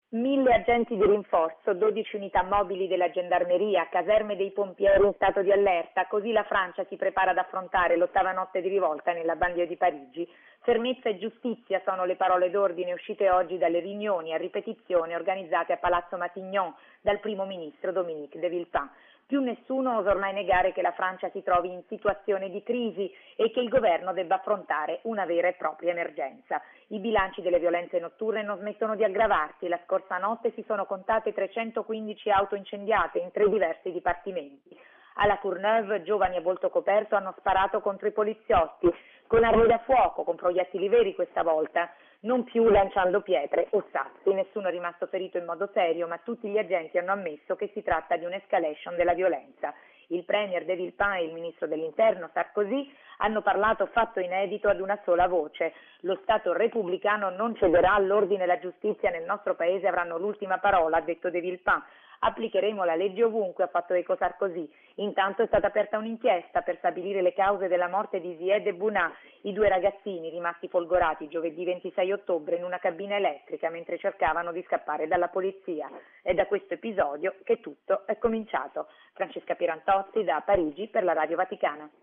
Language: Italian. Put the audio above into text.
1000 agenti di rinforzo, 12 unità mobili della gendarmeria, caserme dei pompieri in stato di allerta, così la Francia si prepara ad affrontare l'8ª notte di rivolta nella banlieue di Parigi. Fermezza e giustizia sono le parole d'ordine uscite oggi dalle riunioni a ripetizione organizzate a Palazzo Matignon dal primo ministro Dominique de Villepin. Più nessuno osa ormai negare che la Francia si trovi in situazione di crisi e che il governo debba affrontare una vera e propria emergenza. I bilanci delle violenze notturne non smettono di aggravarsi. La scorsa notte si sono contate 315 auto incendiate in 3 diversi dipartimenti. Alla Courneuve, giovani a volto coperto hanno sparato contro i poliziotti, con armi da fuoco, con proiettili veri questa volta, non più lanciando pietre o sassi. Nessuno è rimasto ferito in modo serio, ma tutti gli agenti hanno ammesso che si tratta di un'escalation della violenza. Il premier de Villepin e il ministro dell'Interno Sarkozy hanno parlato fatto inedito ad una sola voce. Lo Stato repubblicano non cederà, l'ordine e la giustizia nel nostro paese avranno l'ultima parola, ha detto de Villepin. Applicheremo la legge ovunque, ha fatto eco Sarkozy. Intanto è stata aperta un'inchiesta per stabilire le cause della morte di Zied e Bouna, i 2 ragazzini rimasti folgorati giovedì 26 ottobre in una cabina elettrica mentre cercavano di scappare dalla polizia. È da questo episodio che tutto è cominciato. Francesca Pierantozzi da Parigi per la Radio Vaticana.